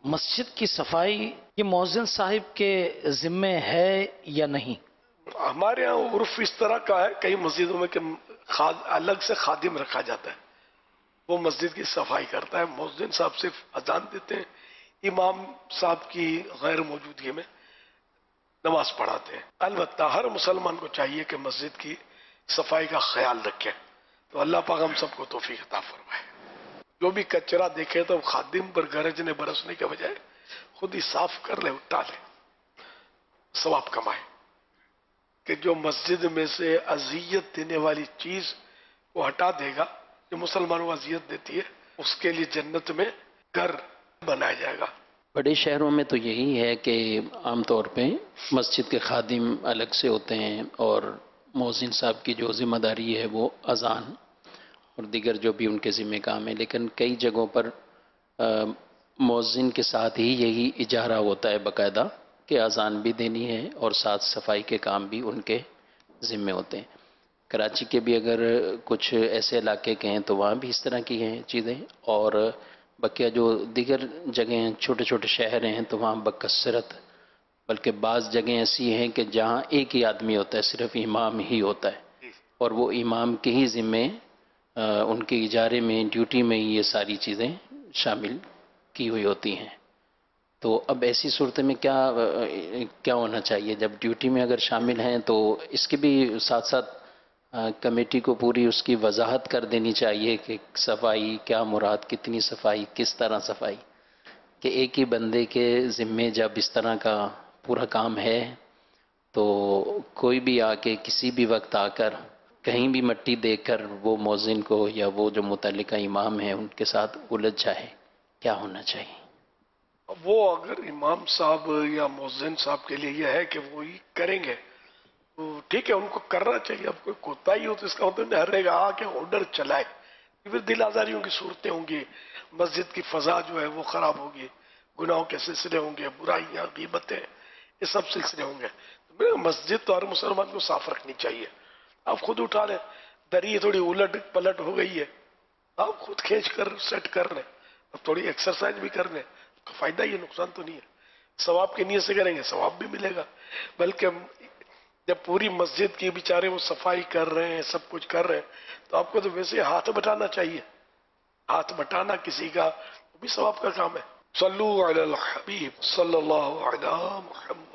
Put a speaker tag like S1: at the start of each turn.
S1: مسجد کی صفائی یہ مؤذن صاحب کے ذمے ہے یا نہیں؟
S2: ہمارے یہاں عرف اس طرح کا ہے کئی مسجدوں میں کہ الگ سے خادم رکھا جاتا ہے، وہ مسجد کی صفائی کرتا ہے، مؤذن صاحب صرف اذان دیتے ہیں، امام صاحب کی غیر موجودگی میں نماز پڑھاتے ہیں۔ البتہ ہر مسلمان کو چاہیے کہ مسجد کی صفائی کا خیال رکھے، تو اللہ پاک ہم سب کو توفیق عطا فرمائے۔ جو بھی کچرا دیکھے تو خادم پر گرجنے برسنے کے بجائے خود ہی صاف کر لے، اٹھا لے، ثواب کمائے۔ کہ جو مسجد میں سے اذیت دینے والی چیز کو ہٹا دے گا، جو مسلمانوں کو اذیت دیتی ہے، اس کے لیے جنت میں گھر بنایا جائے گا۔
S3: بڑے شہروں میں تو یہی ہے کہ عام طور پہ مسجد کے خادم الگ سے ہوتے ہیں، اور مؤذن صاحب کی جو ذمہ داری ہے وہ اذان اور دیگر جو بھی ان کے ذمہ کام ہے، لیکن کئی جگہوں پر مؤذن کے ساتھ ہی یہی اجارہ ہوتا ہے باقاعدہ کہ اذان بھی دینی ہے اور ساتھ صفائی کے کام بھی ان کے ذمے ہوتے ہیں۔ کراچی کے بھی اگر کچھ ایسے علاقے کے ہیں تو وہاں بھی اس طرح کی ہیں چیزیں، اور بقیہ جو دیگر جگہیں ہیں، چھوٹے چھوٹے شہر ہیں تو وہاں بکثرت، بلکہ بعض جگہیں ایسی ہیں کہ جہاں ایک ہی آدمی ہوتا ہے، صرف امام ہی ہوتا ہے، اور وہ امام کے ہی ذمے ان کے اجارے میں، ڈیوٹی میں یہ ساری چیزیں شامل کی ہوئی ہوتی ہیں۔ تو اب ایسی صورت میں کیا ہونا چاہیے؟ جب ڈیوٹی میں اگر شامل ہیں تو اس کے بھی ساتھ ساتھ کمیٹی کو پوری اس کی وضاحت کر دینی چاہیے کہ صفائی کیا مراد، کتنی صفائی، کس طرح صفائی، کہ ایک ہی بندے کے ذمے جب اس طرح کا پورا کام ہے تو کوئی بھی آ کے کسی بھی وقت آ کر کہیں بھی مٹی دیکھ کر وہ مؤذن کو یا وہ جو متعلقہ امام ہیں ان کے ساتھ الجھ جائے، کیا ہونا چاہیے؟
S2: وہ اگر امام صاحب یا مؤذن صاحب کے لیے یہ ہے کہ وہی کریں گے تو ٹھیک ہے، ان کو کرنا چاہیے۔ اب کوئی کوتاہی ہو تو اس کا مطلب ہر ایک آ کے آرڈر چلائے، پھر دل آزاریوں کی صورتیں ہوں گی، مسجد کی فضا جو ہے وہ خراب ہوگی، گناہوں کے سلسلے ہوں گے، برائیاں، غیبتیں، یہ سب سلسلے ہوں گے۔ مسجد تو ہر مسلمان کو صاف رکھنی چاہیے۔ آپ خود اٹھا لیں، دری تھوڑی الٹ پلٹ ہو گئی ہے، آپ خود کھینچ کر سیٹ کر لیں، اب تھوڑی ایکسرسائز بھی کر لیں، فائدہ ہی ہے، نقصان تو نہیں ہے۔ ثواب کی نیت سے کریں گے ثواب بھی ملے گا، بلکہ جب پوری مسجد کی بیچارے وہ صفائی کر رہے ہیں، سب کچھ کر رہے ہیں، تو آپ کو تو ویسے ہاتھ بٹانا چاہیے۔ ہاتھ بٹانا کسی کا وہ بھی ثواب کا کام ہے۔ صلو علی الحبیب صلی اللہ علی محمد۔